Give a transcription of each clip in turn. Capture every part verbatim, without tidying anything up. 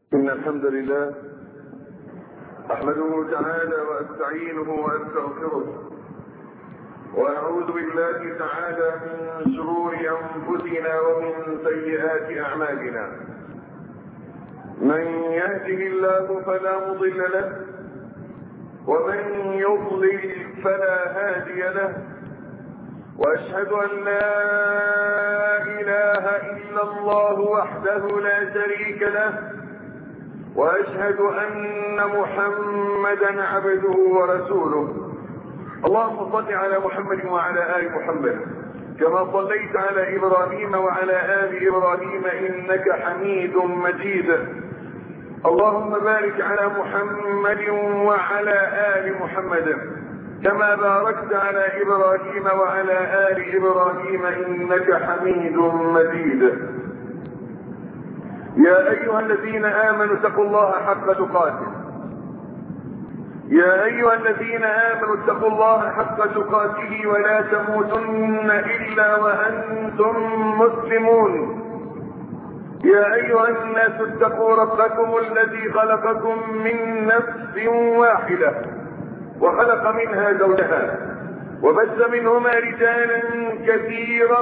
إن الحمد لله أحمده تعالى وأستعينه وأستغفره وأعوذ بالله تعالى من شرور أنفسنا ومن سيئات أعمالنا. من يهده الله فلا مضل له ومن يضلل فلا هادي له، وأشهد أن لا إله إلا الله وحده لا شريك له، وأشهد أن محمدا عبده ورسوله. اللهم صل على محمد وعلى آل محمد كما صليت على إبراهيم وعلى آل إبراهيم إنك حميد مجيد. اللهم بارك على محمد وعلى آل محمد كما باركت على إبراهيم وعلى آل إبراهيم إنك حميد مجيد. يا أيها الذين آمنوا اتقوا الله حق تقاته يا أيها الذين آمنوا اتقوا الله حق تقاته ولا تموتن إلا وأنتم مسلمون. يا أيها الناس اتقوا ربكم الذي خلقكم من نفس واحدة وخلق منها زوجها وبث منهما رجالا كثيرا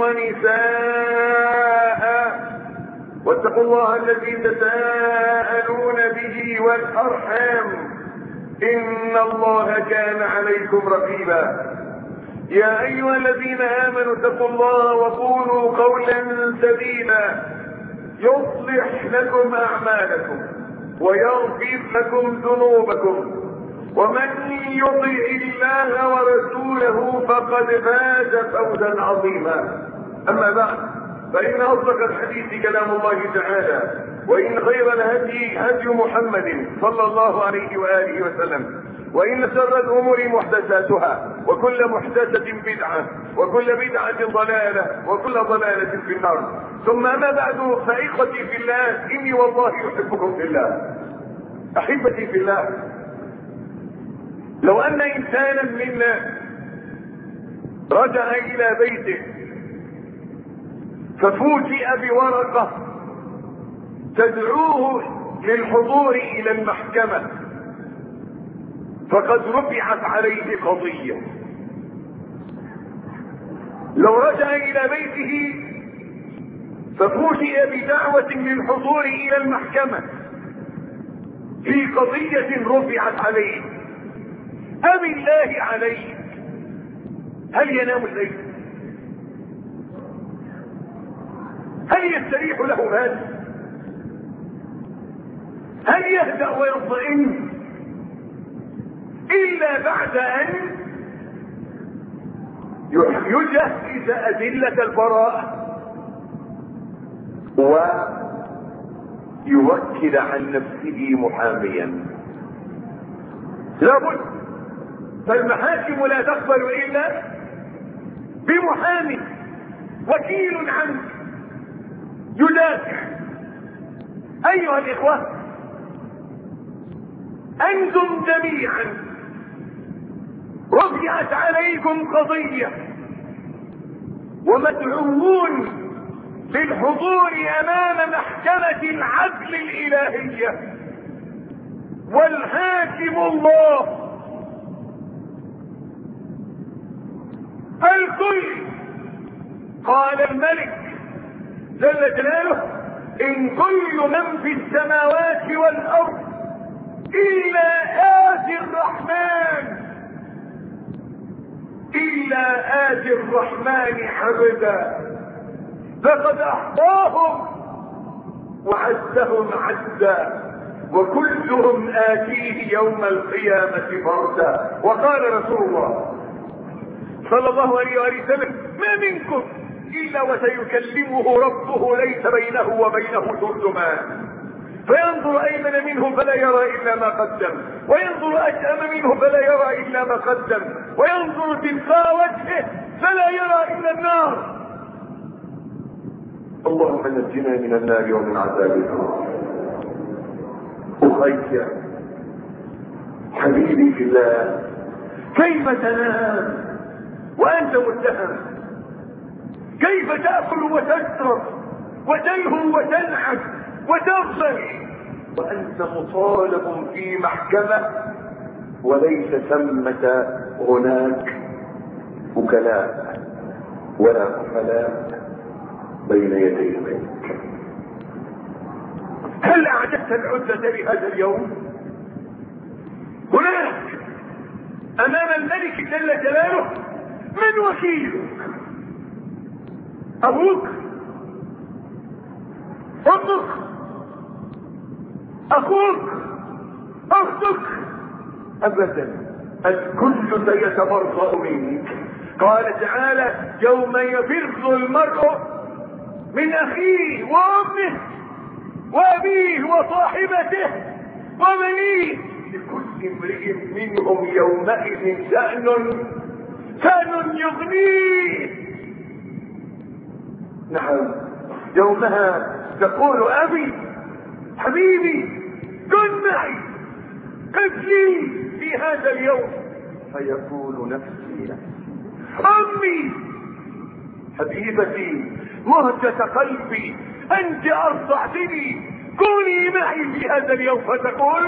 ونساء، واتقوا الله الذي تساءلون به والأرحام إن الله كان عليكم رقيبا. يا أيها الذين آمنوا اتقوا الله وقولوا قولا سديدا يصلح لكم أعمالكم ويغفر لكم ذنوبكم، ومن يطع الله ورسوله فقد فاز فوزا عظيما. أما بعد، فإن أصدق الحديث كلام الله تعالى، وإن خير الهدي هدي محمد صلى الله عليه وآله وسلم، وإن شر الأمور محدثاتها، وكل محدثة بدعة، وكل بدعة ضلالة، وكل ضلالة في النار. ثم أما بعد، فإخوتي في الله، إني والله أحبكم في الله. أحبتي في الله، لو أن إنسانا منا رجع إلى بيته ففوجئ بورقة تدعوه للحضور إلى المحكمة فقد رفعت عليه قضية، لو رجع إلى بيته ففوجئ بدعوة للحضور إلى المحكمة في قضية رفعت عليه، أم الله عليك هل ينام الليل؟ هل يستريح له هذا؟ هل يهدأ ويطمئن إلا بعد أن يجهز أدلة البراءة ويوكل عن نفسه محاميا؟ لابد، فالمحاكم لا تقبل إلا بمحامي وكيل عنك يدافع. أيها الإخوة، أنتم جميعا رفعت عليكم قضية ومدعوون للحضور أمام محكمة العدل الإلهية، والحاكم الله. الكل قال الملك جل جلاله: إن كل من في السماوات والأرض إلا آتي الرحمن إلا آتي الرحمن عبدا، فقد أحصاهم وعدهم عدا، وكلهم آتيه يوم القيامة فردا. وقال رسول الله صلى الله عليه وسلم: ما منكم إلا وسيكلمه ربه ليس بينه وبينه ترجمان، فينظر أيمن منه فلا يرى إلا ما قدم، وينظر أشأم منه فلا يرى إلا ما قدم، وينظر تلقاء وجهه فلا يرى إلا النار. اللهم نجنا من النار ومن عذاب النار. أخيك حبيبي في الله، كيف تنام وأنت متهم؟ كيف تأكل وتشرب وتلهو وتلعب وتغفل وأنت مطالب في محكمة وليس ثمة هناك وكلاء ولا كفلاء بين يدي الملك. هل أعددت العدة لهذا اليوم؟ هناك أمام الملك جل جلاله من وكيلك؟ أبوك؟ أمك؟ أخوك؟ أختك؟ أبدا، الكل سيتبرأ منك. قال تعالى: يوم يفر المرء من أخيه وأمه وأبيه وصاحبته وبنيه لكل امرئ منهم يومئذ شأن شأن يغنيه. نعم، يومها تقول: أبي حبيبي كن معي، قف لي في هذا اليوم. فيقول: نفسي نفسي. أمي حبيبتي مهجة قلبي أنت أرضعتني، كوني معي في هذا اليوم. فتقول: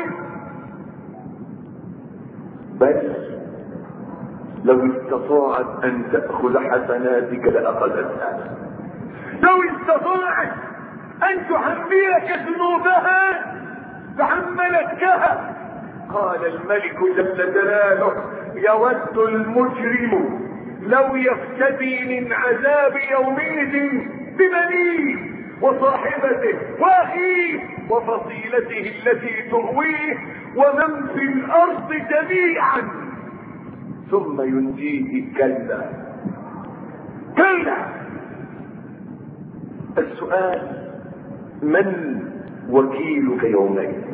بل لو استطاعت أن تأخذ حسناتك لأخذتها، لو استطاعت أن تحملك ذنوبها فحملتكها. قال الملك جل جلاله: يود المجرم لو يفتدي من عذاب يومئذ ببنيه وصاحبته واخيه وفصيلته التي تؤويه ومن في الارض جميعا ثم ينجيه. كلا كلا. السؤال: من وكيلك يومئذ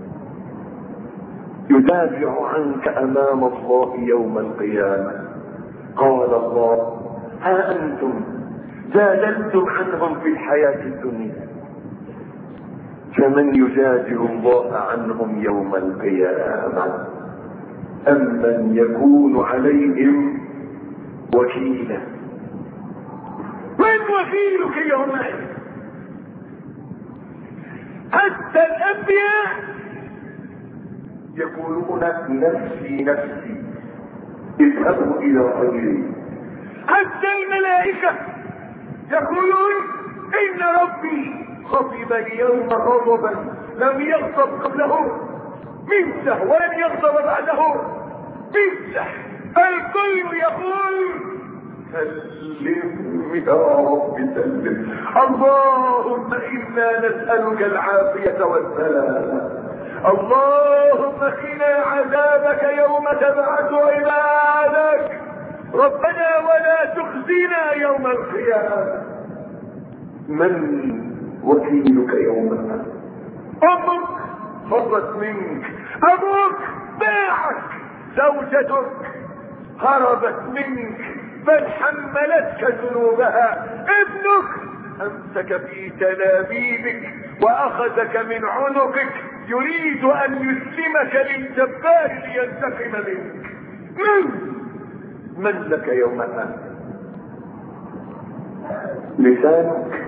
يدافع عنك امام الله يوم القيامة؟ قال الله: ها انتم جادلتم عنهم في الحياة الدنيا، فمن يجادل الله عنهم يوم القيامة أم من يكون عليهم وكيلا؟ من وكيلك يومئذ؟ حتى الأنبياء يقولون: نفسي نفسي اذهبوا إلى غيري. حتى الملائكة يقولون: إن ربي غضب اليوم غضبا لم يغضب قبله مثله ولن يغضب بعده مثله. الكل يقول: سلم يا رب سلم. اللهم إنا نسألك العافية والسلامة. اللهم قنا عذابك يوم تبعث عبادك. ربنا ولا تخزنا يوم القيامة. من وكيلك يومها؟ أمك فرت منك، أبوك باعك، زوجتك هربت منك بل حملتك ذنوبها، ابنك أمسك في تلابيبك وأخذك من عنقك يريد أن يسلمك للجبار لينتقم منك. من من لك يومها؟ لسانك،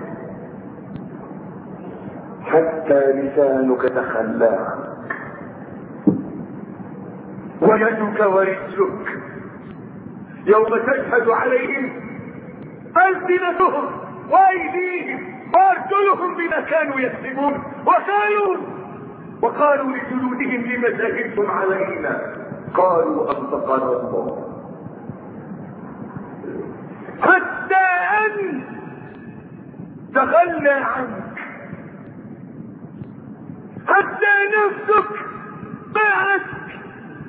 حتى لسانك تخلى عنك، ويدك ورجلك يوم تشهد عليهم ألسنتهم وأيديهم وأرجلهم بما كانوا يكسبون، وقالوا وقالوا لجلودهم لم شهدتم علينا؟ قالوا أنطقنا الله. حتى أن تخلى عنك، حتى نفسك باعتك،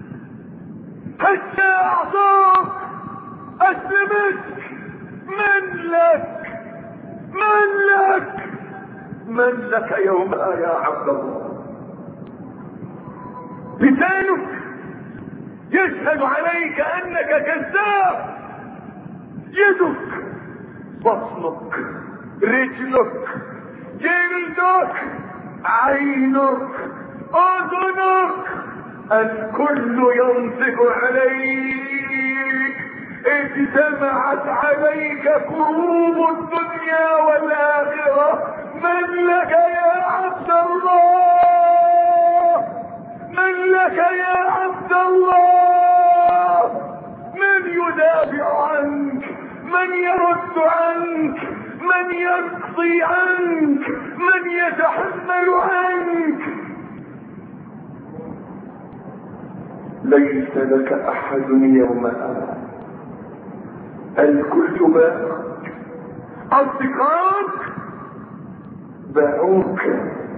حتى أعطاك أسلمتك. من لك من لك من لك يومها يا عبد الله؟ لسانك يشهد عليك أنك كذاب، يدك، بطنك، رجلك، جلدك، عينك، اذنك، الكل ينطق عليك. اجتمعت عليك كروب الدنيا والآخرة. من لك يا عبد الله؟ يقضي عنك، من يتحمل عنك. ليس لك احد يومها، الكل باعك، اصدقائك باعوك،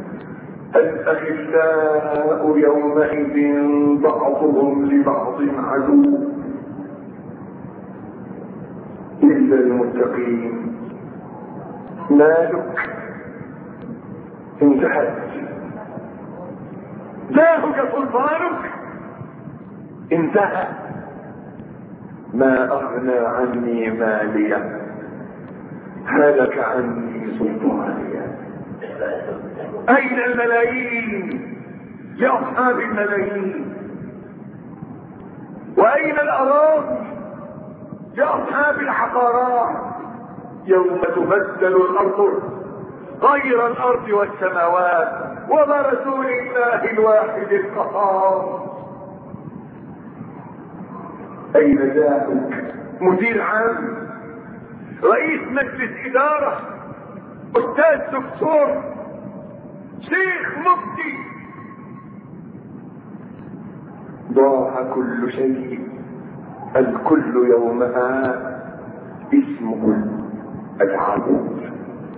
الاخلاء يومئذ بعضهم لبعض عدو الا المتقين. مالك انتهت، ذاهك سلطانك انتهى. ما اغنى عني ماليا، هلك عني سلطانيا. اين الملايين لاصحاب الملايين؟ واين الاراضي لاصحاب العقارات؟ يوم تبدل الارض غير الارض والسماوات وبرسول الله الواحد القهار. اين ذاك؟ مدير عام، رئيس مجلس اداره، استاذ دكتور، شيخ، مفتي. ضاع كل شيء، الكل يومها اسمه العبود.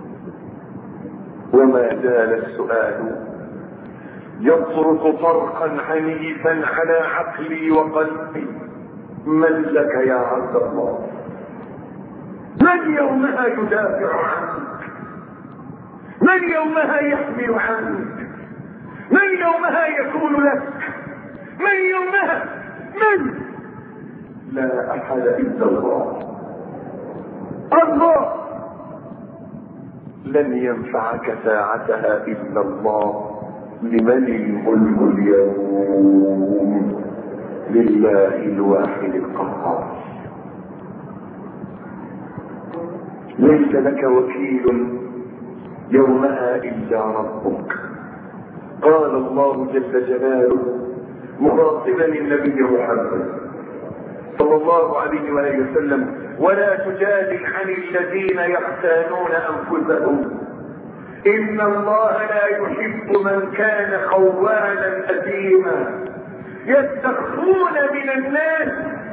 وما زال السؤال يطرق طرقا عنيفا على عقلي وقلبي: من لك يا عبد الله؟ من يومها يدافع عنك؟ من يومها يحمل عنك؟ من يومها يكون لك؟ من يومها؟ من؟ لا احد الا الله. الله لن ينفعك ساعتها الا الله. لمن الملك اليوم؟ لله الواحد القهار. ليس لك وكيل يومها الا ربك. قال الله جل جلاله مخاطبا النبي محمد صلى الله عليه وآله وسلم: ولا تجادل عن الذين يختانون انفسهم، ان الله لا يحب من كان خوانا اثيما. يستخفون من الناس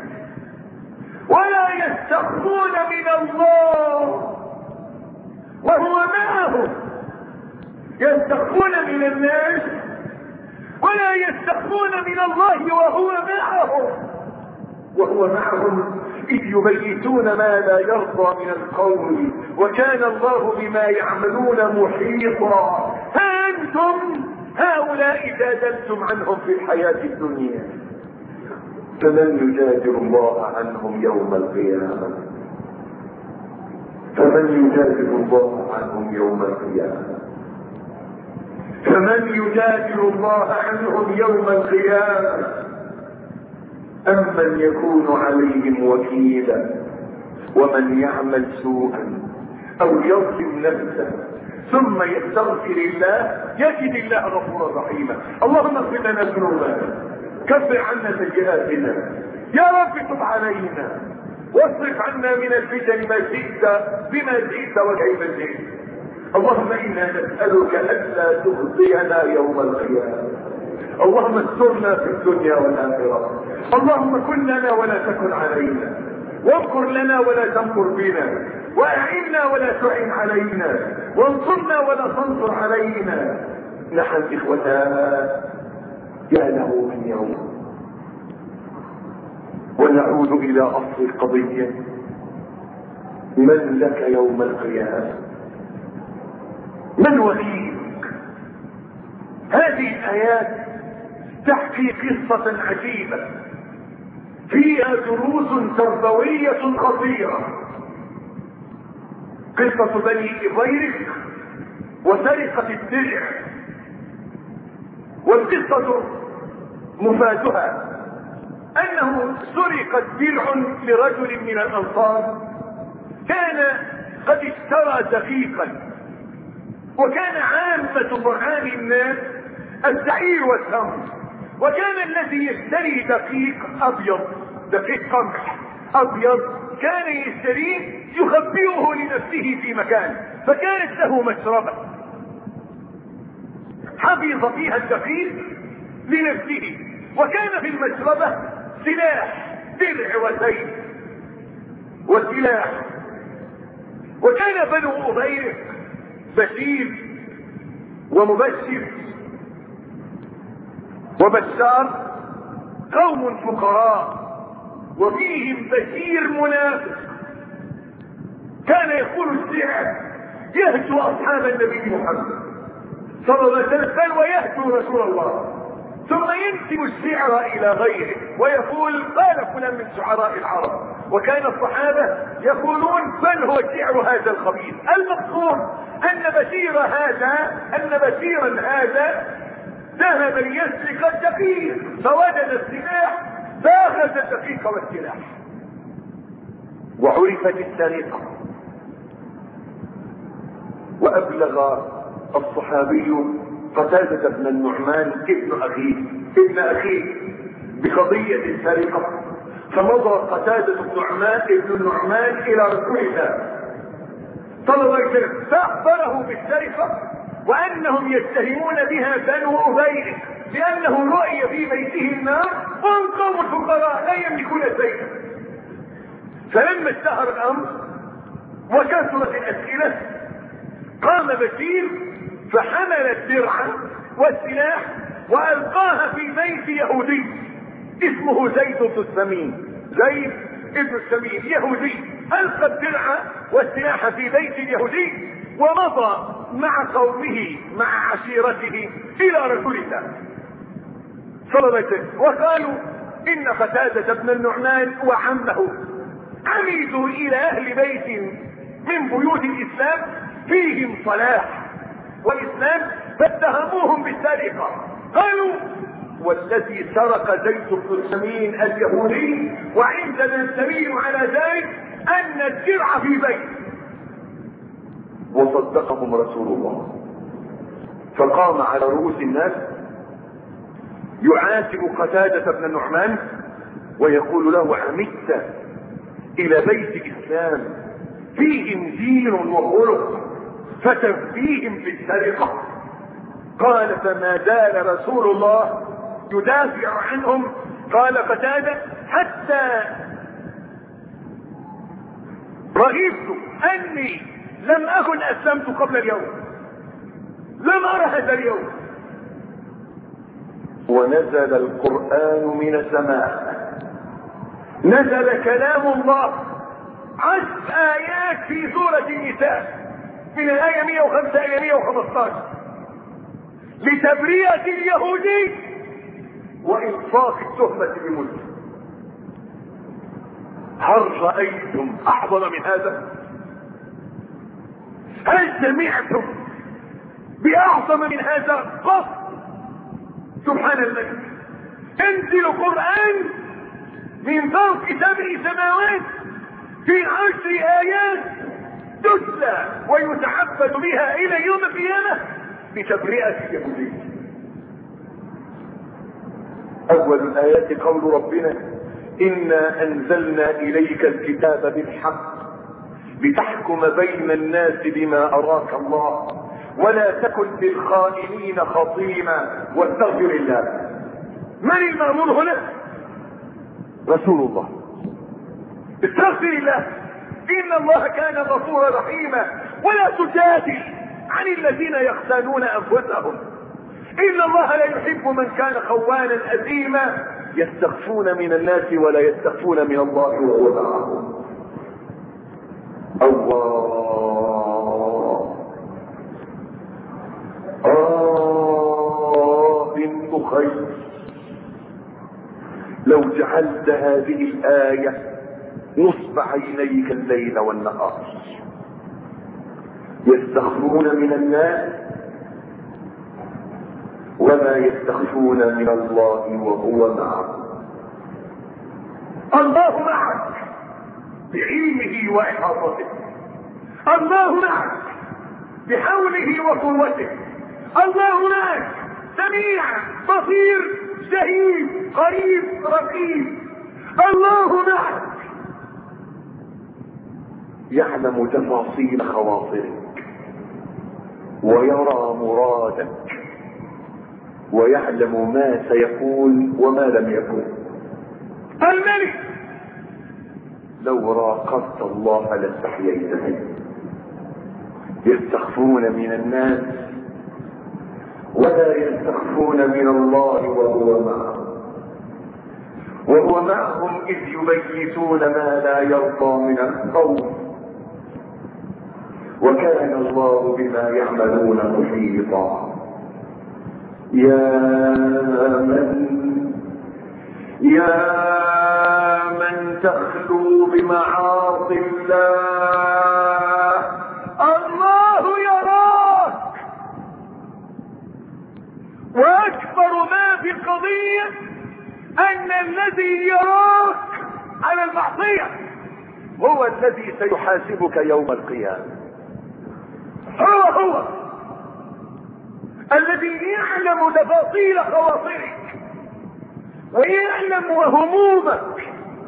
ولا يستخفون من الله وهو معهم. يستخفون من الناس ولا يستخفون من الله وهو معهم. وهو معهم إذ يبيتون ما لا يرضى من القول، وكان الله بما يعملون محيطا. ها أنتم هؤلاء جادلتم عنهم في الحياة الدنيا، فمن يجادل الله عنهم يوم القيامة؟ فمن يجادل الله عنهم يوم القيامة؟ فمن يجادل الله عنهم يوم القيامة؟ أم من يكون عليهم وكيلا؟ ومن يعمل سوءا أو يظلم نفسه ثم يستغفر الله يجد الله غفورا رحيما. اللهم اغفر لنا ذنوبنا، كفر عنا سيئاتنا، يا رب تب علينا، واصرف عنا من الفتن ما شئت بما شئت وكيف شئت. اللهم انا نسألك الا تخزينا يوم القيامة. اللهم استرنا في الدنيا والآخرة. اللهم كن لنا ولا تكن علينا، وامكر لنا ولا تمكر بنا، واعنا ولا تعن علينا، وانصرنا ولا تنصر علينا. نحن اخوتنا يا له من يوم. ونعود الى اصل القضية: من لك يوم القيامة؟ من وليك؟ هذه الايات تحكي قصة عجيبة فيها دروس تربوية خطيرة. قصة بني إبيرك وسرقة الدرع. والقصة مفادها أنه سرق درع لرجل من الأنصار كان قد اشترى دقيقا، وكان عامة طعام الناس الشعير والتمر، وكان الذي يشتري دقيق أبيض، دقيق قمح أبيض كان يشتريه يخبئه لنفسه في مكان، فكانت له مشربة حفظ فيها الدقيق لنفسه، وكان في المشربة سلاح، درع وسيف وسلاح. وكان بنو أبيرق بشير ومبشر وبشار قوم فقراء، وفيهم بشير منافق كان يقول الشعر يهجو أصحاب النبي محمد صلى الله عليه وسلم، بل ويهجو رسول الله، ثم ينسب الشعر الى غيره ويقول قال فلان من شعراء العرب. وكان الصحابة يقولون بل هو شعر هذا الخبيث. المقصود ان بشير هذا ان بشيرا هذا ذهب ليسرق الدقيق فوجد السلاح فاخذ الدقيق والسلاح، وعرفت السرقة. وابلغ الصحابي قتادة بن النعمان ابن اخيه ابن اخيه بقضية السرقة، فمضى قتادة بن النعمان ابن النعمان الى رسول الله صلى الله عليه وسلم فاخبره بالسرقة وانهم يتهمون بها بنو أبيرق لانه رؤي في بيته النار وهم قوم الفقراء لا يملكون شيئا. فلما اشتهر الامر وكثرت الاسئلة قام بشير فحمل الدرع والسلاح والقاها في بيت يهودي اسمه زيد بن السمين. زيد بن السمين يهودي القى الدرع والسلاح في بيت اليهودي ومضى مع قومه مع عشيرته الى رسول الله صلى الله عليه وسلم، وقالوا ان قتادة بن النعمان وعمه عمدوا الى اهل بيت من بيوت الاسلام فيهم صلاح والاسلام فاتهموهم بالسرقة. قالوا والذي سرق زيد بن السمين اليهودي وعندنا الدليل على ذلك ان الدرع في بيت. وصدقهم رسول الله فقام على رؤوس الناس يعاتب قتادة بن النعمان ويقول له عمدت الى بيت اسلام فيهم دين وخلق فتنفيهم بالسرقة. قال فما زال رسول الله يدافع عنهم. قال قتادة حتى رغبت اني لم اكن اسلمت قبل اليوم، لم ارى هذا اليوم. ونزل القرآن من السماء، نزل كلام الله عشر ايات في سورة النساء من الآية مئة وخمسة إلى مئة وخمسة عشر لتبرئة اليهودي وإنصاف التهمة بملك. هل رأيتم أعظم من هذا؟ هل سمعتم بأعظم من هذا قط؟ سبحان الملك. تنزل قرآن من فوق سبع سماوات في عشر آيات تتلى ويتعبد بها الى يوم القيامة بتبرئة اليهودية. اول الايات قول ربنا انا انزلنا اليك الكتاب بالحق لتحكم بين الناس بما اراك الله ولا تكن للخائنين خصيما واستغفر الله. من المأمور هنا؟ رسول الله. استغفر الله ان الله كان غفورا رحيما ولا تجادل عن الذين يختانون انفسهم ان الله لا يحب من كان خوانا اثيما يستخفون من الناس ولا يستخفون من الله وهو معهم. الله آه إن خير لو جعلت هذه الآية نصب عينيك الليل والنهار. يستخفون من الناس وما يستخفون من الله وهو معهم. الله معك بعلمه وإحاطته، الله معك بحوله وقوته، الله معك سميع بصير شهيد قريب رقيب. الله معك يعلم تفاصيل خواطرك ويرى مرادك ويعلم ما سيكون وما لم يكن. الملك لو راقبت الله لاستحييت منه. يستخفون من الناس ولا يستخفون من الله وهو معهم، وهو معهم إذ يبيتون ما لا يرضى من القول، وكان الله بما يعملون محيطا. يا من يا من تخلو بمعاصي الله، الله يراك. واكبر ما في القضية ان الذي يراك على المعصية هو الذي سيحاسبك يوم القيامة. هو هو الذي يعلم تفاصيل خواطرك ويعلم همومك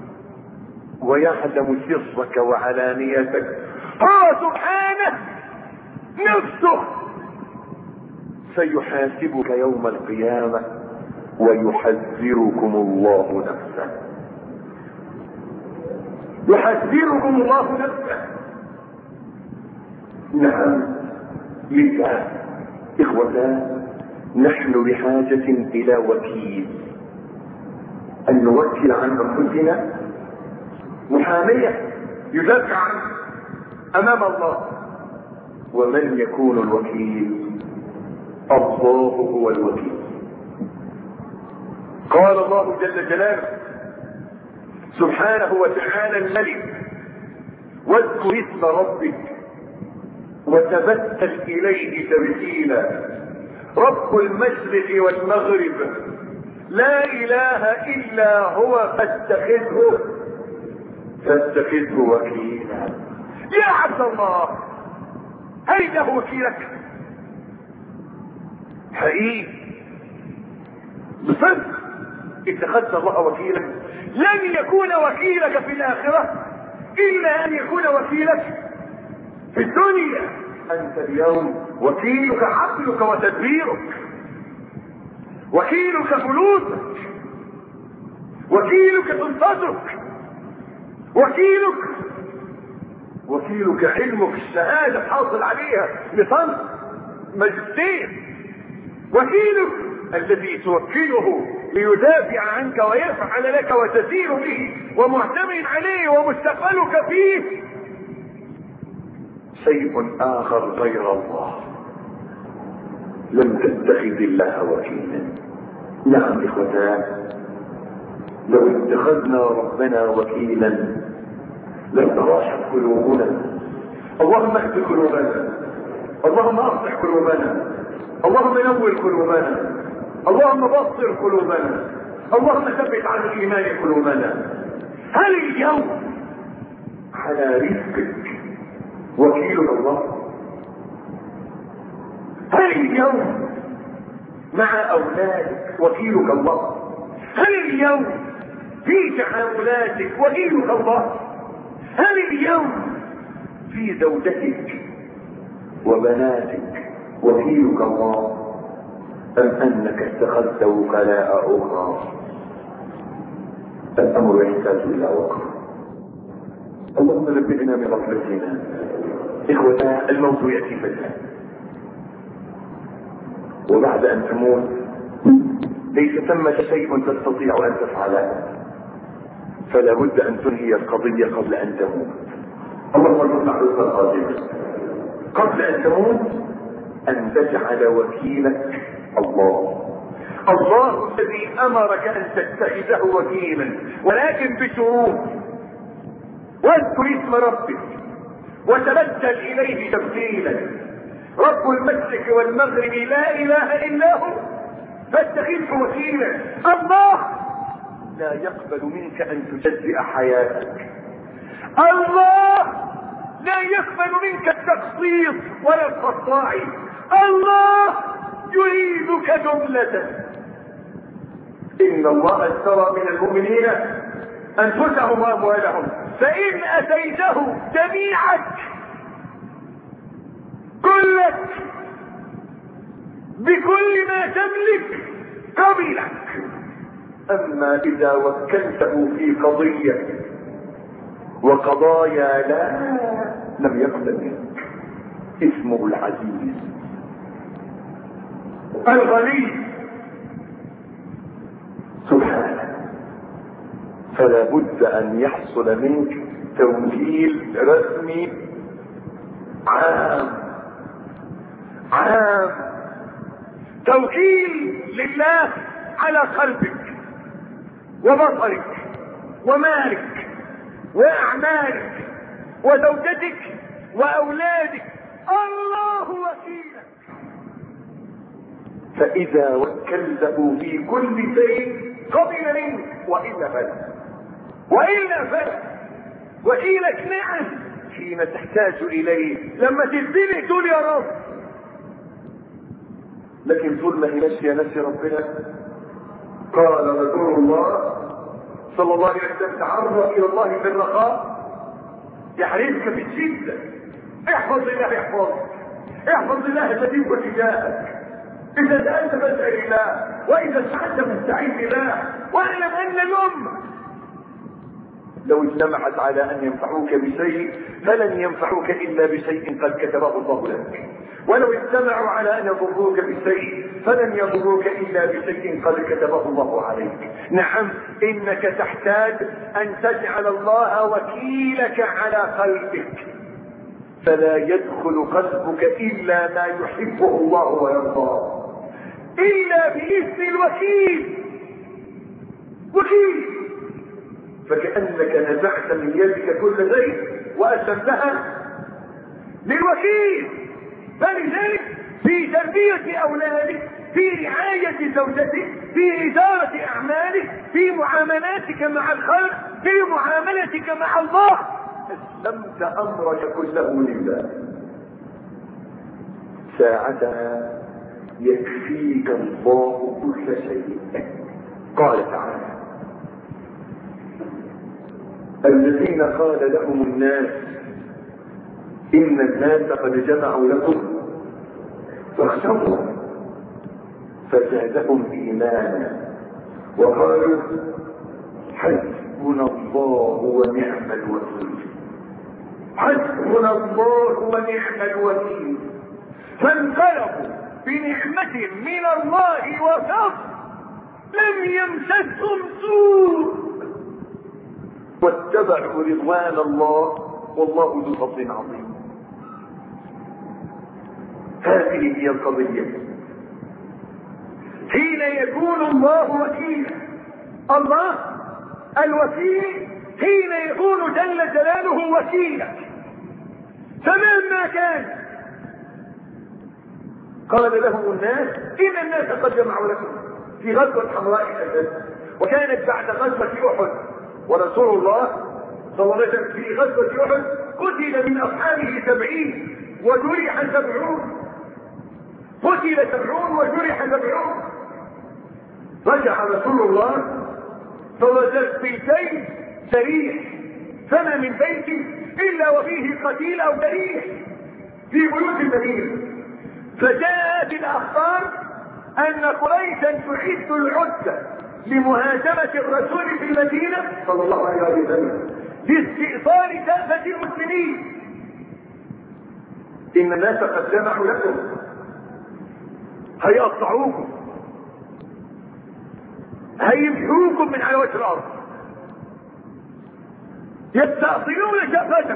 ويعلم سرك وعلانيتك. هو سبحانه نفسه سيحاسبك يوم القيامة ويحذركم الله نفسه. يحذركم الله نفسه. نعم، لذا إخوتنا نحن بحاجة إلى وكيل، أن نوكل عن أنفسنا محامية يدافع عنه أمام الله. ومن يكون الوكيل؟ الله هو الوكيل. قال الله جل جلاله سبحانه وتعالى الملك: واذكر اسم ربك وتبتل إليه تبتيلا. رب المشرق والمغرب لا إله إلا هو فاتخذه فاتخذه وكيلا. يا عبد الله، هل له وكيلك؟ حقيقي بصدق اتخذت الله وكيلا. لن يكون وكيلك في الآخرة إلا أن يكون وكيلك في الدنيا. أنت اليوم وكيلك عقلك وتدبيرك، وكيلك فلوسك، وكيلك سلطتك، وكيلك وكيلك علمك، الشهادة حاصل عليها لصنف ماجستير. وكيلك الذي توكله ليدافع عنك ويفعل لك وتسير به ومعتمد عليه ومستقبلك فيه شيء آخر غير الله. لم تتخذ الله وكيلا. نعم إخوتان، لو اتخذنا ربنا وكيلا لتراشت قلوبنا. اللهم اهد قلوبنا، اللهم اصلح قلوبنا، اللهم نور قلوبنا، اللهم بصر قلوبنا، اللهم ثبت على الايمان قلوبنا. هل اليوم على رزقك وكيلك الله؟ هل اليوم مع اولادك وكيلك الله؟ هل اليوم في تعاملاتك وكيلك الله؟ هل اليوم في زوجتك وبناتك وكيلك الله، أم أنك اتخذت وكلاء أخرى؟ الأمر يحتاج إلى وقت. اللهم نبئنا من غفلتنا. إخوتنا، الموت يأتي فجأة، وبعد أن تموت ليس ثمة شيء تستطيع أن تفعله، فلا بد أن تنهي القضية قبل أن تموت. اللهم ارفع رزق القادمة قبل أن تموت، أن تجعل وكيلك الله. الله الذي أمرك أن تتخذه وكيلا، ولكن بشروط. واذكر اسم ربك وتبتل إليه تبتيلا. رب المشرق والمغرب لا إله إلا هو فاتخذه وكيلا. الله لا يقبل منك أن تجزئ حياتك. الله لا يقبل منك التقسيط ولا القطاع. الله يريدك جملة. إن الله اشترى من المؤمنين أنفسهم وأموالهم فإن أتيته جميعك كلك بكل ما تملك قبلك. أما إذا وكلته في قضية وقضايا لا لم يقبل منك. اسمه العزيز الغني سبحانه. فلا بد أن يحصل منك توكيل رسمي عام عام توكيل لله على قلبك وبصرك ومالك وأعمالك وزوجتك وأولادك. الله وكيلك. فإذا وكلته في كل شيء قبل منك، وإلا فلا وإلا فلا وكيلك نعم حين تحتاج إليه. لما تزدني تقول يا رب، لكن طول ما هي ماشية نفس ربنا. قال رسول الله صلى الله عليه وسلم: تعرض إلى الله في الرخاء يحرزك في الشدة. احفظ الله يحفظك، احفظ الله الذي هو تجاهك. إذا سألت فاسأل الله، وإذا استعنت فاستعن بالله. واعلم أن الأمة لو اجتمعت على أن ينفعوك بشيء فلن ينفعوك إلا بشيء قد كتبه الله لك، ولو اجتمعوا على أن يضروك بشيء فلن يضروك إلا بشيء قد كتبه الله عليك. نعم، إنك تحتاج أن تجعل الله وكيلك على قلبك، فلا يدخل قلبك إلا ما يحبه الله ويرضاه، إلا بإذن الوكيل. وكيل، فكأنك نزعت من يدك كل شيء وأسلمتها للوكيل. فلذلك في تربية أولادك، في رعاية زوجتك، في إدارة أعمالك، في معاملاتك مع الخلق، في معاملتك مع الله، أسلمت أمرك كله لله. ساعتها يكفيك الله كل شيء. قال تعالى: الذين قال لهم الناس إن الناس قد جمعوا لكم فاخشوهم فزادهم إيمانا وقالوا حسبنا الله ونعم الوكيل. حسبنا الله ونعم الوكيل. فانقلبوا بنعمة من الله وفضل لم يمسسهم سوء واتبعوا رضوان الله والله ذو فضل عظيم. هذه هي القضية. حين يكون الله وكيلا، الله الوكيل حين يكون جل جلاله وكيلا، فمهما كان. قال لهم الناس إن الناس قد جمعوا لكم في غزوة حمراء الأسد، وكانت بعد غزوة أحد، ورسول الله صلى الله عليه وسلم في غزوة أحد قتل من أصحابه سبعين وجرح سبعون، قتل سبعون وجرح سبعون. رجع رسول الله صلى الله عليه وسلم في سيف سريح، فما من بيت إلا وفيه قتيل أو جريح في بيوت المدينة. فجاءت الأخبار أن قريشا تعد العدة لمهاجمة الرسول في المدينة صلى الله عليه وسلم لاستئصال كافة المسلمين. إن الناس قد جمعوا لكم، هيقطعوكم، هيمحوكم من على وجه الأرض، يستأصلون كافتكم.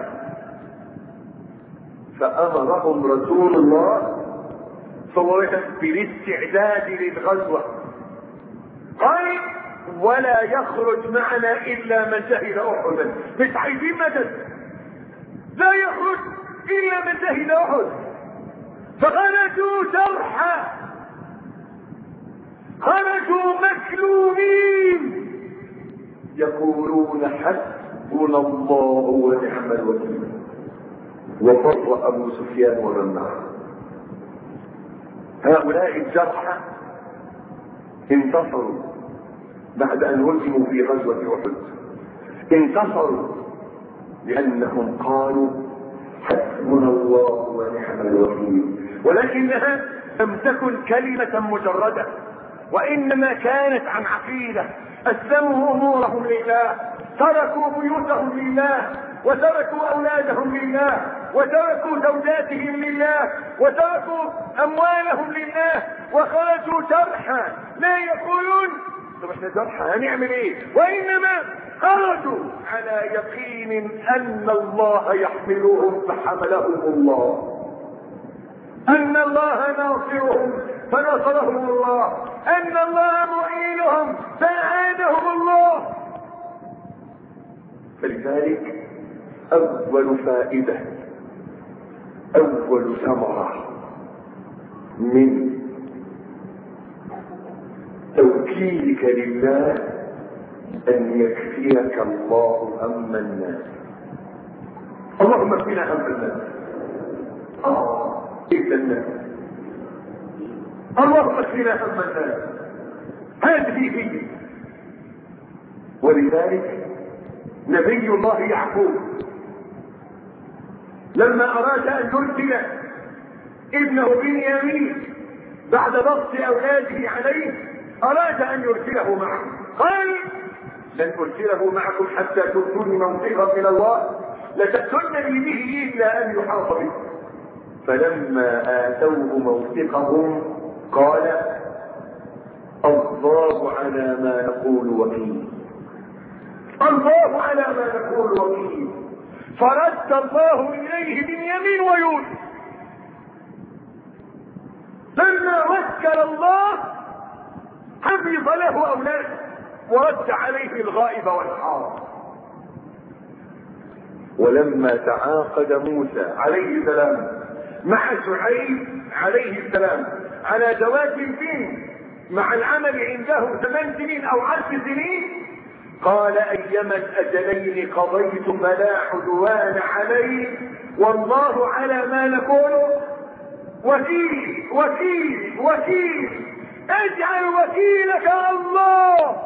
فأمرهم رسول الله صلى الله عليه وسلم بالاستعداد للغزوة. قال: ولا يخرج معنا إلا من شهد أحدا. مش عايزين مدد، لا يخرج إلا من شهد أحد. فخرجوا جرحى، خرجوا مكلومين يقولون حسبنا الله ونعم الوكيل. وفر أبو سفيان ومن معه. هؤلاء الجرحى انتصروا بعد أن هزموا في غزوة أحد، انتصروا لأنهم قالوا حسبنا الله ونعم الوكيل، ولكنها لم تكن كلمة مجردة، وإنما كانت عن عقيدة. أسلموا أمورهم لله، تركوا بيوتهم لله، وتركوا أولادهم لله، وتركوا زوجاتهم لله، وتركوا أموالهم لله، وخرجوا جرحى لا يقولون طب احنا جرحى هنعمل ايه، وإنما خرجوا على يقين أن الله يحملهم فحملهم الله، أن الله ناصرهم فنصرهم الله، أن الله معينهم فأعانهم الله. فلذلك أول فائدة، أول ثمرة من توكيلك لله أن يكفيك الله هم الناس. اللهم اكفنا هم الناس. آه إيه الناس؟ اللهم اكفنا هم الناس. هذه هي. ولذلك نبي الله يعقوب لما أراد أن يرسل ابنه بنيامين بعد ضغط أولاده عليه أراد أن يرسله معه، قال لن أرسله معكم حتى تؤتوني موثقا من الله لتأتونني به إلا أن يحاط به. فلما آتوه موثقهم قال الله على ما نقول وكيل، الله على ما نقول وكيل. فرد الله إليه بنيامين ويوسف. لما وكل الله حفظ له أولاده ورد عليه الغائب والحاضر. ولما تعاقد موسى عليه السلام مع شعيب عليه السلام على زواج البنت مع العمل عنده ثمان سنين أو عشر سنين قال أيما الأجلين قضيت فلا عدوان علي والله على ما نقول وكيل وكيل وكيل. اجعل وكيلك الله.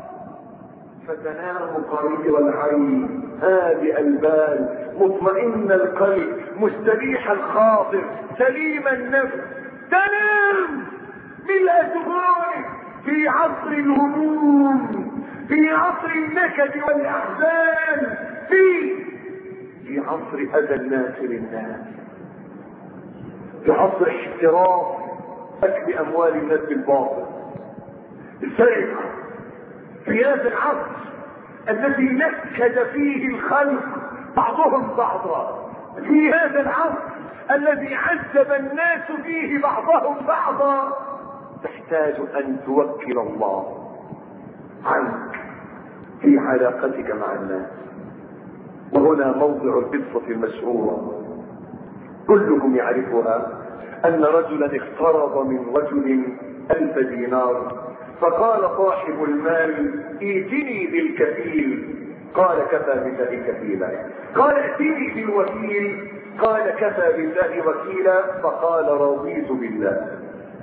فتنام قرير العين هادئ البال مطمئن القلب مستريح الخاطر سليم النفس، تنام بالأسبوع في عصر الهموم، في عصر النكد والأحزان، في في عصر أذى الناس للناس، في عصر احتراف أكل أموال الناس بالباطل، السرقة، في هذا العصر الذي نكد فيه الخلق بعضهم بعضا، في هذا العصر الذي عذب الناس فيه بعضهم بعضا، تحتاج أن توكل الله عنك في علاقتك مع الناس. وهنا موضع القصة المشهورة كلكم يعرفها، أن رجلا اقترض من رجل ألف دينار، فقال صاحب المال ائتني بالكفيل، قال كفى بالله كفيلا، قال ائتني بالوكيل، قال كفى بالله وكيلا، فقال رضيت بالله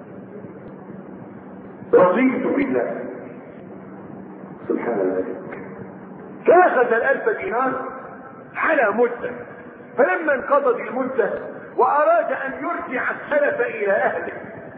رضيت بالله. سبحان الله. فأخذ الألف دينار على مدة، فلما انقضت المدة وأراد أن يرجع السلف إلى أهله،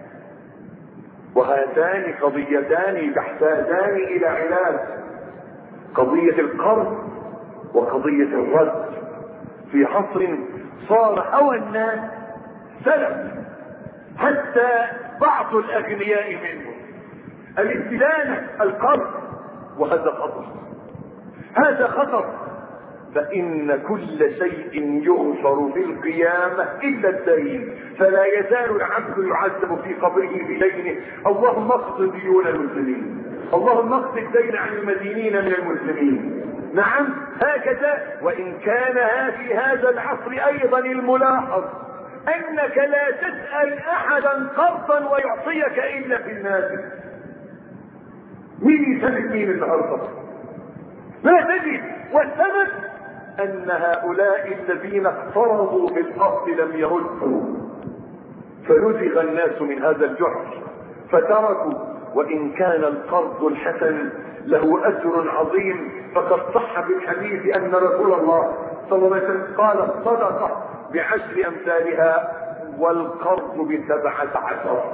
وهاتان قضيتان تحتاجان إلى علاج، قضية القرض وقضية الرد، في عصر صار هوى الناس سلف حتى بعض الأغنياء منهم الاستدانة القرض، وهذا خطر، هذا خطر. فإن كل شيء يغفر في القيامة إلا الدين، فلا يزال العبد يعذب في قبره بدينه. اللهم اقض ديون المسلمين، اللهم اقض الدين عن المدينين من المسلمين. نعم هكذا. وإن كان في هذا العصر أيضا الملاحظ أنك لا تسأل أحدا قرضا ويعطيك إلا في الناس. مين يسأل مين النهارده؟ لا تجد. والسبب أن هؤلاء الذين اقترضوا بالأصل لم يردوا، فنزغ الناس من هذا الجحر فتركوا. وإن كان القرض الحسن له أجر عظيم، فقد صح بالحديث أن رسول الله صلى الله عليه وسلم قال الصدقة بعشر أمثالها والقرض بسبعة عشر.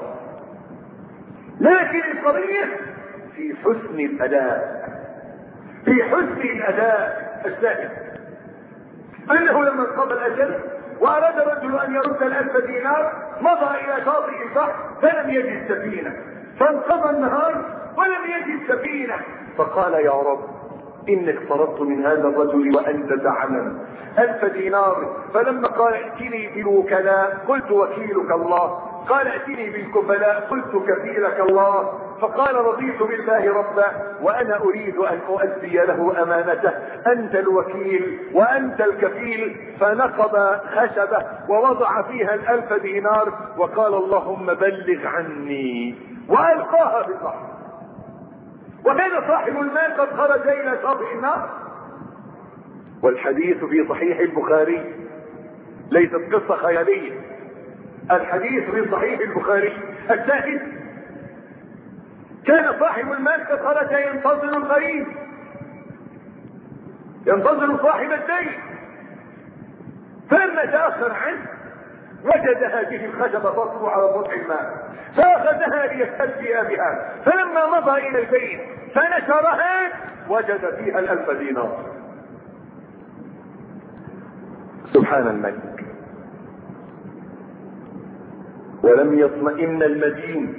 لكن القضية في حسن الأداء، في حسن الأداء السائل. أنه لما انقضى الأجل وأراد الرجل أن يرد الألف دينار مضى إلى شاطئ البحر فلم يجد سفينة، فانقضى النهار ولم يجد سفينة، فقال يا رب إنك طردت من هذا الرجل وأنت تعلم ألف دينار. فلما قال ائتني بالوكلاء قلت وكيلك الله، قال ائتني بالكفلاء قلت كفيلك الله. فقال رضيت بالله ربا وأنا أريد أن أؤدي له أمانته، أنت الوكيل وأنت الكفيل. فنقض خشبة ووضع فيها الألف دينار وقال اللهم بلغ عني، وألقاها في البحر. وكان صاحب المال قد خرج إلى شاطئ النار. والحديث في صحيح البخاري، ليست قصة خيالية، الحديث في صحيح البخاري. الشاهد كان صاحب المال قد خرج ينتظر الغريب، ينتظر صاحب الدين، فلما تأخر عنه وجد هذه الخشبة تطلع على سطح الماء فأخذها ليستبدئ بها. فلما مضى إلى البيت فنشرها وجد فيها الألف دينار. سبحان الملك. ولم يطمئن المدين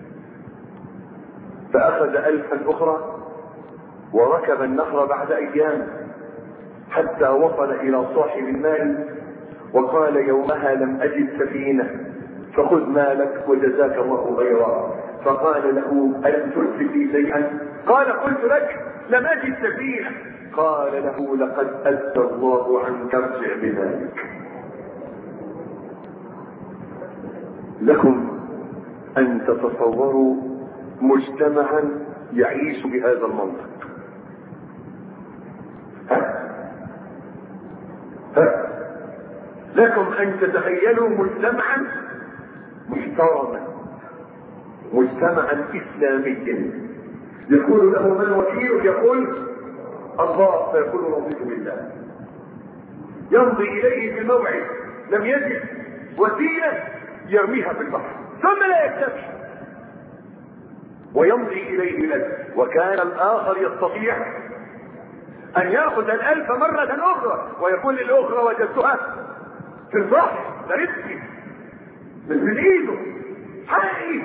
فأخذ ألفا أخرى وركب النهر بعد أيام حتى وصل إلى صاحب المال وقال يومها لم أجد سفينة فخذ مالك وجزاك الله خيرا. فقال له ألم ترسل لي شيئا؟ قال قلت لك لم أجد سفينة. قال له لقد أدى الله عنك، ارجع بذلك. لكم أن تتصوروا مجتمعا يعيش بهذا المنطق. ها؟ ها؟ لكم أن تتخيلوا مجتمعا محترما، مجتمعا إسلاميا يقول له من وكيل؟ يقول الله، فيقول رضيت بالله. يمضي إليه في الموعد لم يجد وسيلة يرميها في البحر ثم لا يكتفي ويمضي إليه لك. وكان الآخر يستطيع أن يأخذ الألف مرة أخرى ويقول للأخرى وجدتها في البحر لرزقي مش من إيده حقي.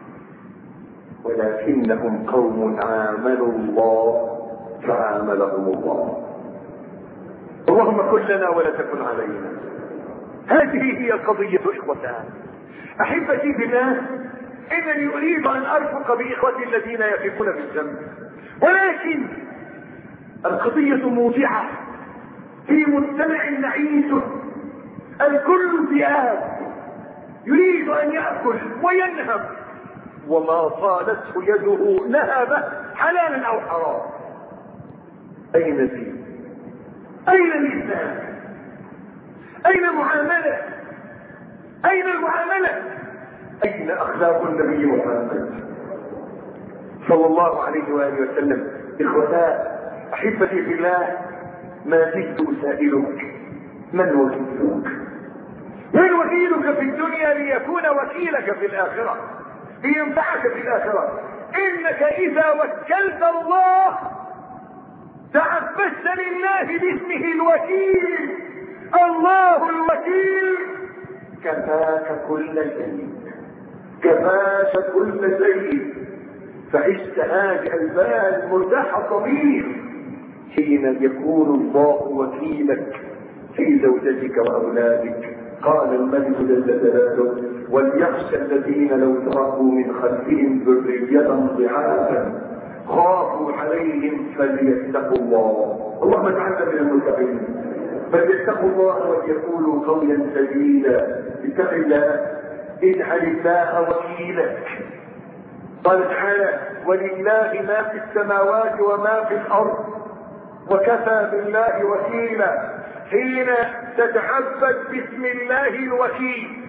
ولكنهم قوم عاملوا الله فعاملهم الله. اللهم كن لنا ولا تكن علينا. هذه هي القضية إخوتان. أحبتي بالله، إنني أريد أن أرفق بإخوتي الذين يقفون في الذنب، ولكن القضية موجعة في مجتمع نعيشه. الكل ذئاب يريد أن يأكل وينهب، وما صالته يده نهبه حلالا أو حرام. أين الدين؟ أين الإسلام؟ أين المعاملة؟ أين المعاملة؟ أين أخلاق النبي محمد صلى الله عليه وآله وسلم؟ إخوتاء أحبتي في الله، ما زلت أسائلك من وكيلك؟ من وكيلك في الدنيا ليكون وكيلك في الآخرة، لينفعك في الآخرة؟ إنك إذا وكلت الله تعبدت لله باسمه الوكيل. الله الوكيل كفاك كل شيء، كفاك كل شيء. فعشت هادئ البال مرتاح الضمير حين يكون الله وكيلك في زوجتك وأولادك. قال الملك جل جلاله وليخشى الذين لو تركوا من خلفهم ذرية ضعافا خافوا عليهم فليتقوا الله. اللهم اجعلنا من المتقين. فليتقوا الله وليقولوا قولا سديدا. اتق الله، اجعل الله وكيلك. قال تعالى ولله ما في السماوات وما في الارض وكفى بالله وكيلا. حين تتعبد باسم الله الوكيل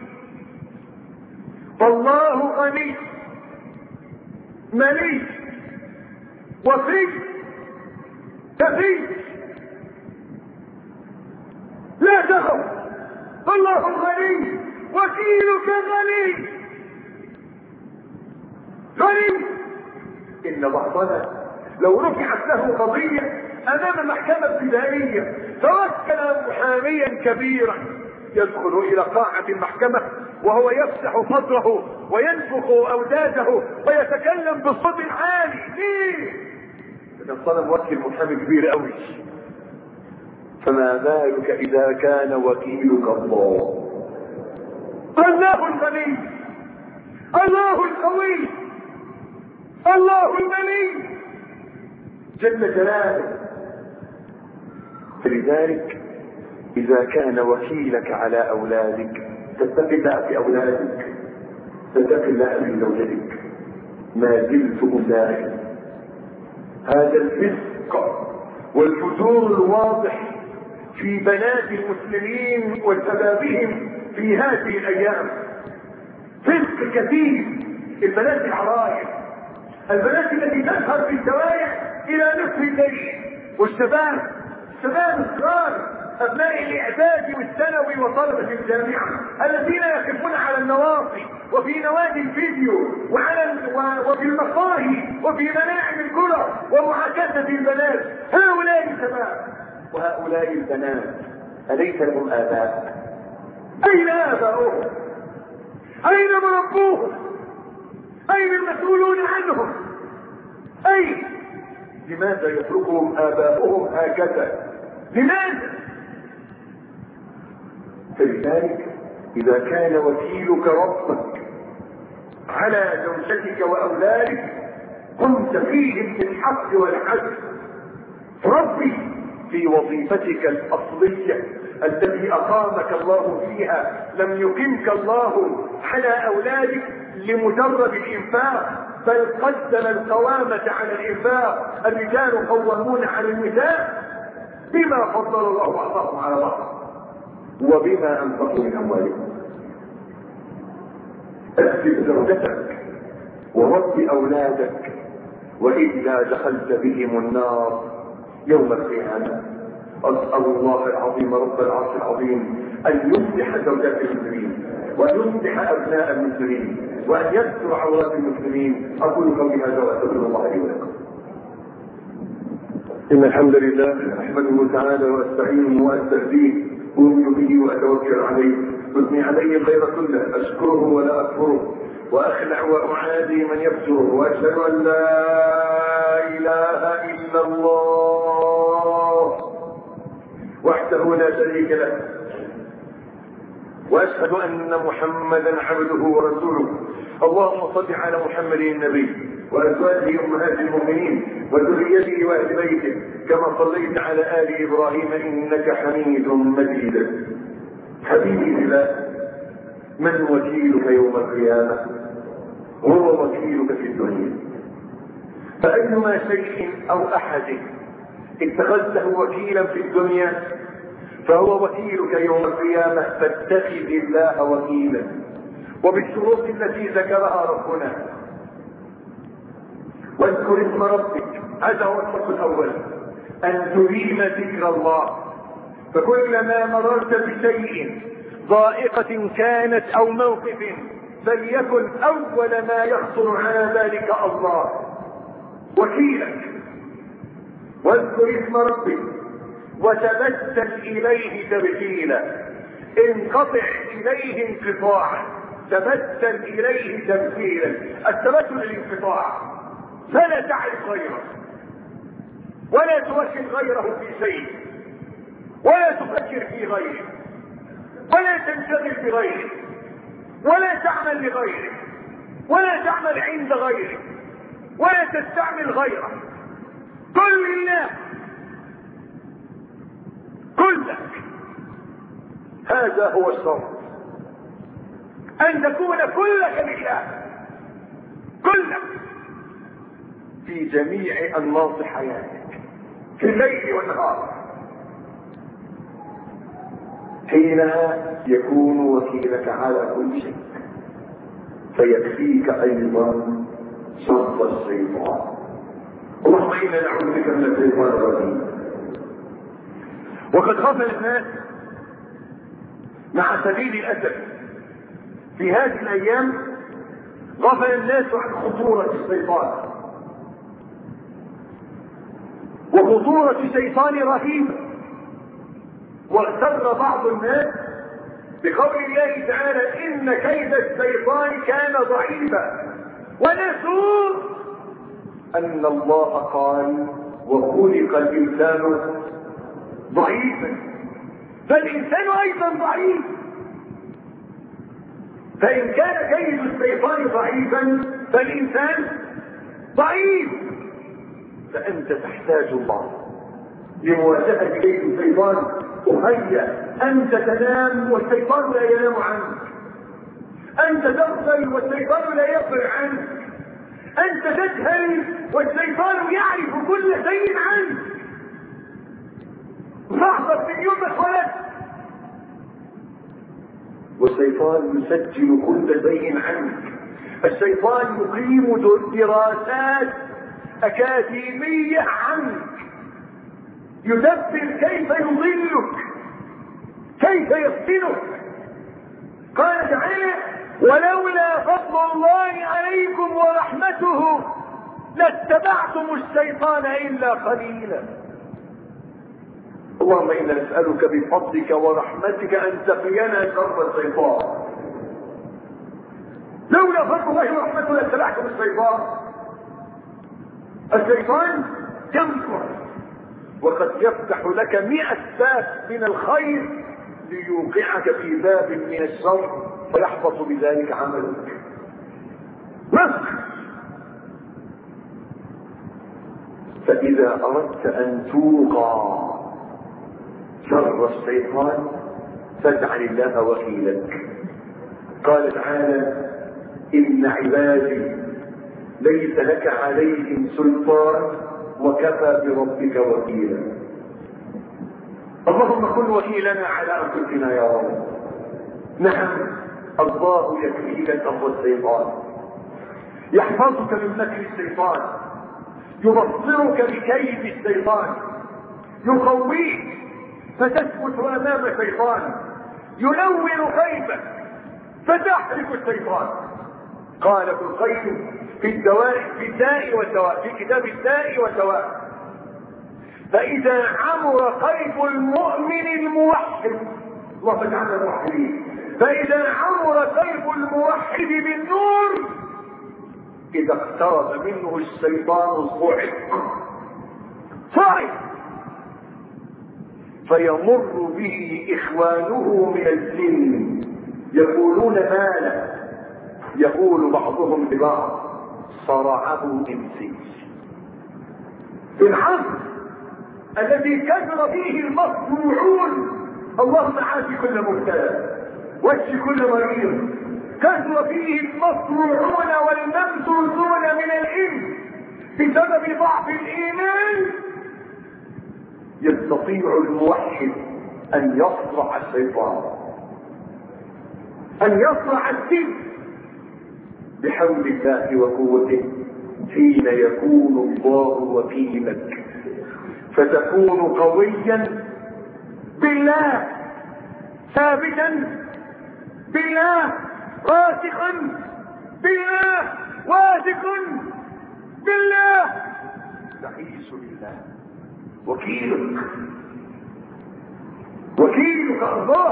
فالله غني مليك وفي كفي لا تخف، الله غني، وكيلك غني غني. ان بعضنا لو رفعت له قضية امام محكمة ابتدائية توكل محاميا كبيرا يدخل الى قاعة المحكمة وهو يفتح صدره وينفخ اوداده ويتكلم بصوت عالي. ليه؟ لان الصلاة موكل محامي كبير قوي. فما بالك اذا كان وكيلك الله، الله الغني، الله القوي، الله المليك جل جلاله. فلذلك اذا كان وكيلك على اولادك تتقي الله في اولادك، تتقي الله في زوجتك. ما زلت اساعد هذا الفسق والفجور الواضح في بنات المسلمين وشبابهم في هذه الايام. فسق كثير. البنات العرايس، البنات التي تسهر في الشوارع الى نصف الليل، والشباب الشباب الصغار ابناء الاعداد والثانوي وطلبة الجامعة الذين يقفون على النواصي وفي نوادي الفيديو وعلى وفي المقاهي وفي ملاعب الكرة ومعاكسة البنات. هؤلاء الشباب وهؤلاء البنات أليس لهم آباء؟ أين آباؤهم؟ أين مربوهم؟ أين المسؤولون عنهم؟ أين؟ لماذا يتركهم آباؤهم هكذا؟ لماذا؟ فلذلك إذا كان وكيلك ربك على زوجتك وأولادك قمت فيهم بالحق والعدل. ربي في وظيفتك الأصلية التي أقامك الله فيها لم يقمك الله على أولادك لمجرد الإنفاق، بل قدم القوامة على الإنفاق. الرجال قوامون على النساء بما فضل الله بعضهم على بعض وبما أنفقوا من أموالهم. أسلم زوجتك ورب أولادك وإلا دخلت بهم النار يوم القيامة. أسأل الله العظيم رب العرش العظيم أن يصلح زوجات المسلمين وأن يصلح أبناء المسلمين وأن يستر عورات المسلمين. أقول قولي هذا وأستغفر الله لي ولكم. إن الحمد لله أحمده تعالى وأستعينه وأستهديه أؤمن به وأتوكل عليه. أثني عليه الخير كله، أشكره ولا أكفره، وأخلع وأعادي من يفجره، وأشهد أن لا إله إلا الله وحده لا شريك له، وأشهد أن محمدا عبده ورسوله. اللهم صل على محمد النبي وأزواجه أمهات المؤمنين وذريته وأهل بيته كما صليت على آل إبراهيم إنك حميد مجيد. حبيبي بالله، من وكيلك يوم القيامة؟ هو وكيلك في الدنيا. فأيما شيء أو أحد اتخذته وكيلا في الدنيا فهو وكيلك يوم القيامة. فاتخذ الله وكيلا وبالشروط التي ذكرها ربنا. واذكر اسم ربك، هذا هو الشرط الأول، أن تديم ذكر الله. فكلما مررت بشيء ضائقة كانت أو موقف فليكن أول ما يخطر على ذلك الله وكيلك. واذكر اسم ربك وتبتل إليه تبتيلا. انقطع إليه انقطاعا، تبتل إليه تبتيلا. التبتل الانقطاع، فلا تعرف غيره ولا توكل غيره في شيء ولا تفكر في غيره ولا تنشغل بغيره ولا تعمل لغيره ولا تعمل عند غيره ولا تستعمل غيره. كل لله، كلك. هذا هو الشرط، أن تكون كلك لله، كلك في جميع أنماط حياتك في الليل والنهار. حينها يكون وكيلك على كل شيء. فيكفيك أيضا شر الشيطان. اللهم إنا نعوذ بك من الشيطان الرجيم. وقد غفل الناس مع سبيل الأسف في هذه الأيام غفل الناس عن خطورة الشيطان، وخطورة الشيطان رهيبة، واغتر بعض الناس بقول الله تعالى إن كيد الشيطان كان ضعيفا، ونسوا أن الله قال وخلق الإنسان ضعيفا، فالإنسان أيضا ضعيف. فإن كان كيد الشيطان ضعيفا فالإنسان ضعيف، فأنت تحتاج الله لمواجهة كيد الشيطان. أهيأ أنت تنام والشيطان لا ينام عنك، أنت تغفل والشيطان لا يغفل عنك، أنت تجهل والشيطان يعرف كل شيء عنك. لحظة في يوم اتولدت والشيطان يسجل كل شيء عنك. الشيطان يقيم دراسات أكاديمية عنك، يدبر كيف يضلك، كيف يفتنك. قال تعالى ولولا فضل الله عليكم ورحمته لاتبعتم الشيطان إلا قليلا. اللهم إنا نسألك بفضلك ورحمتك أن تقينا شر الشيطان. لولا فضل الله ورحمته لاتبعتم الشيطان. الشيطان يمكر وقد يفتح لك مئة باب من الخير ليوقعك في باب من الشر فيحبط بذلك عملك. نصر. فإذا أردت أن توقع شر الشيطان فاجعل الله وكيلك. قال تعالى إن عبادي ليس لك عليهم سلطان وكفى بربك وكيلا. اللهم كن وكيلنا على أنفسنا يا رب. نعم الله يكفيك شر الشيطان، يحفظك من مكر الشيطان، يبصرك بكيد الشيطان، يقويك فتثبت امام الشيطان، ينور قلبك فتحرق الشيطان. قال ابن القيم في الدواء في الداء والدواء في كتاب الداء والدواء فإذا عمر قلب المؤمن الموحد، اللهم اجعلنا موحدين، فإذا عمر قلب الموحد بالنور إذا اقترب منه الشيطان صعق صعق فيمر به إخوانه من الجن يقولون ماله، يقول بعضهم لبعض صرعه إنسي. في العصر الذي كثر فيه المصروعون، اللهم عافي كل مبتلى واشف كل مريض، كثر فيه المصروعون والممسوسون من الإنس بسبب ضعف الإيمان، يستطيع الموحد أن يصرع الشيطان، أن يصرع الجن بحول الله وقوته حين يكون الله وكيلك، فتكون قويا بالله، ثابتا بالله، راسخا بالله، واثق بالله، تعيش بالله. وكيلك وكيلك الله،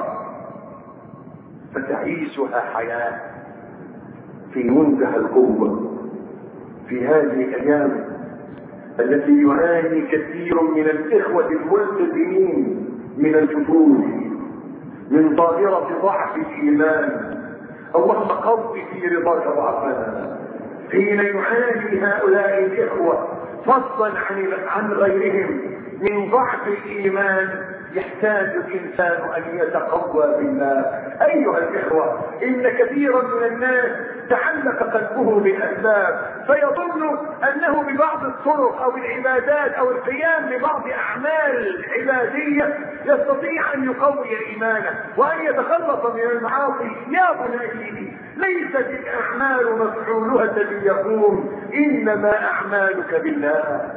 فتعيشها حياة في منتهى القوة. في هذه الأيام التي يعاني كثير من الإخوة الملتزمين من الفتور، من ظاهرة ضعف الإيمان، اللهم قض في رضاك ضعفنا. حين يعاني هؤلاء الإخوة فضلا عن عن غيرهم من ضعف الإيمان يحتاج الإنسان أن يتقوى بالله. أيها الإخوة، إن كثيرا من الناس تعلق قلبه بالأسباب فيظن أنه ببعض الطرق أو العبادات أو القيام ببعض أعمال عبادية يستطيع أن يقوي إيمانه وأن يتخلص من المعاصي. يا بني، ليست الأعمال مفعولها الذي يقوم، إنما أعمالك بالله.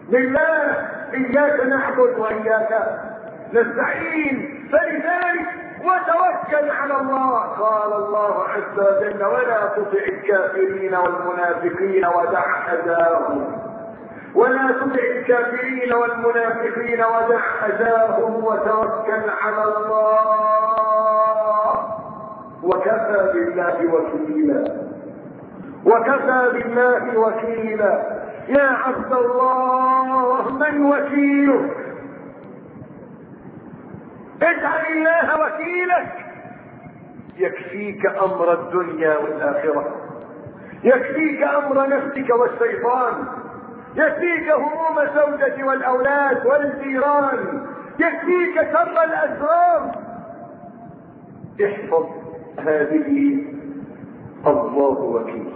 بالله إياك نعبد وإياك نستعين. فلذلك وتوكل على الله. قال الله عز وجل ولا تطع الكافرين والمنافقين ودع أذاهم ولا تطع الكافرين والمنافقين ودع أذاهم وتوكل على الله وكفى بالله وكيلا. وكفى بالله وكيلا. يا عبد الله من وكيلك؟ اجعل الله وكيلك. يكفيك امر الدنيا والاخره، يكفيك امر نفسك والشيطان، يكفيك هموم الزوجة والاولاد والجيران، يكفيك شر الاسرار. احفظ هذه الله وكيل،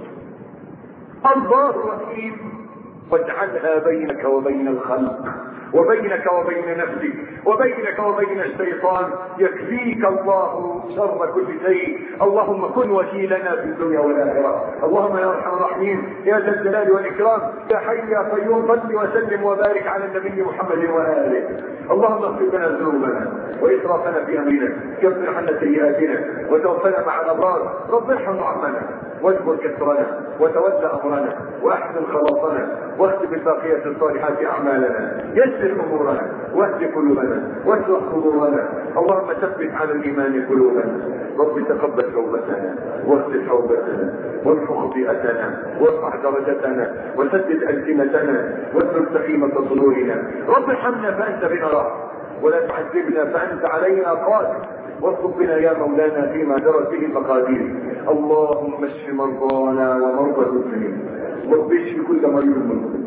الله وكيل، واجعلها بينك وبين الخلق وبينك وبين نفسك وبينك وبين الشيطان. يكفيك الله شر كل شيء. اللهم كن وكيلنا في الدنيا والاخره. اللهم يا ارحم الراحمين يا ذا الجلال والاكرام يا حي يا قيوم صل وسلم وبارك على النبي محمد واله. اللهم اغفر لنا ذنوبنا واسرافنا في امرنا، كفر عنا سيئاتنا وتوفنا مع الابرار. رب ارحم ضعفنا واجبر كسرنا وتولى امرنا واحسن خلاصنا واختم الباقيات الصالحات اعمالنا. يسر امورنا واهد قلوبنا واشرح صدورنا. اللهم ثبت على الايمان قلوبنا. رب تقبل توبتنا واغفر حوبتنا وارفع خطيئتنا وارفع درجتنا وسدد السنتنا واسلك سخيمه صدورنا. رب ارحمنا فانت بنا راح ولا تعذبنا فانت علينا قادر. واصب بنا يا مولانا فيما جرت به المقادير. اللهم اشف مرضانا ومرضى المسلمين رب اشف كل مريض مسلم.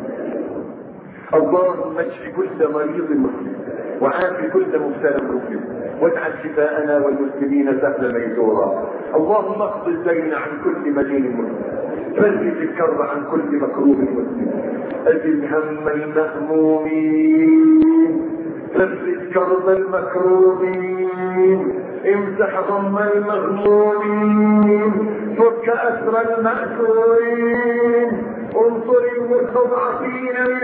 اللهم اشف كل مريض مسلم وعاف كل مبتلى مسلم واجعل شفاءنا والمسلمين سهلا ميسورا. اللهم اقض الدين عن كل مدين مسلم، فرج الكرب عن كل مكروه مسلم، ازل هم المهمومين، فرج كرب المكروبين، امسح غم المغمومين، فك اسر المأسورين، انصر المستضعفين من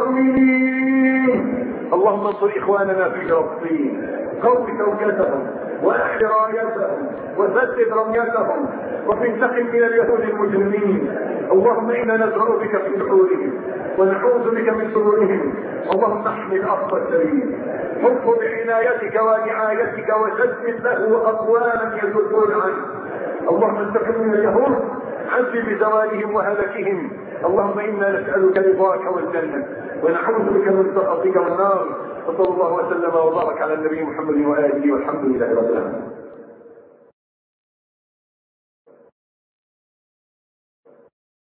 المؤمنين. اللهم انصر اخواننا في فلسطين، قو شوكتهم واحد رايتهم وسدد رميتهم وانتقم من اليهود المجرمين. اللهم انا نزرع بك في نحورهم ونعوذ بك من شرورهم. اللهم احمي الاخ السليم، حفظه بعنايتك ورعايتك وسدد له اقواما يزدون عنه. اللهم انتقم من اليهود عجل بزوالهم وهلكهم. اللهم انا نسالك رضاك والجنه ونعوذ بك من سخطك والنار. وصلى الله وسلم وبارك على النبي محمد واله والحمد لله رب العالمين.